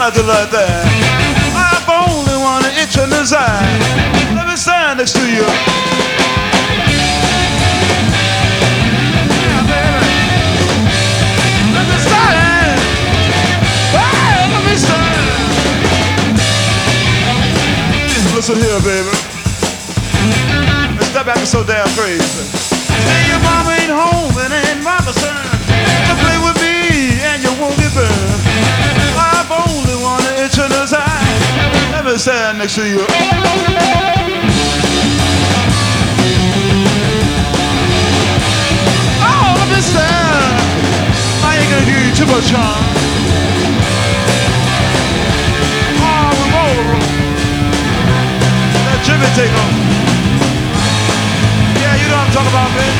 I do like that. I've only one itch in his eye. Let me stand next to you. Yeah, baby. Let me stand. Hey, let me stand. Listen here, baby. Step back so damn crazy. Say your mama ain't home and ain't mama son. To play with me and you won't get burned. I've only one itch in his eye. Let me stand next to you. Oh, let me stand. I ain't gonna give you too much charm. Oh, we're over. Let Jimmy take off. Yeah, you know what I'm talking about, man.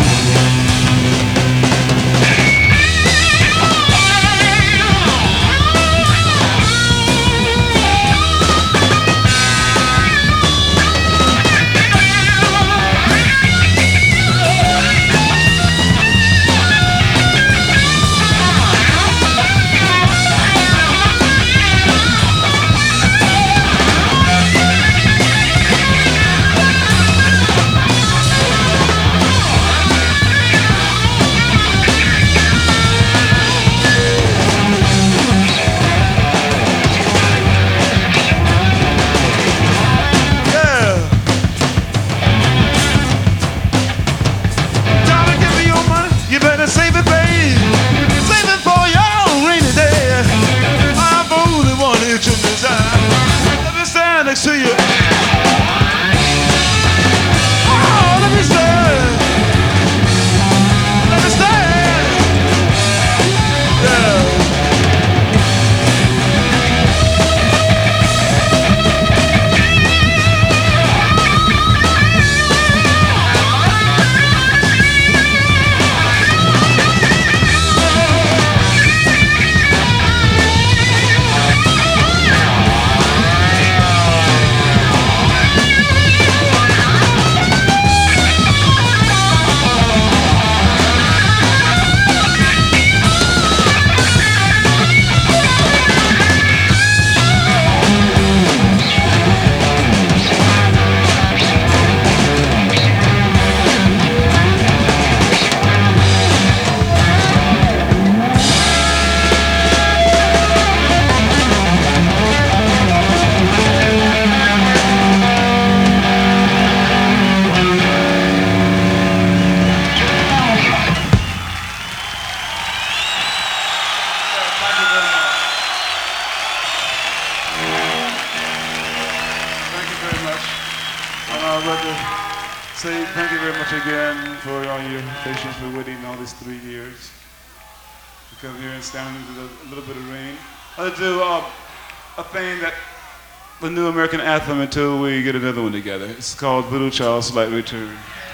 Next to you. Oh, let me stand. Let me stand. Yeah. I'd like to say thank you very much again for all your patience with waiting all these 3 years to come here and stand into a little bit of rain. I'll do a thing that the new American anthem until we get another one together. It's called Little Child's Light Return.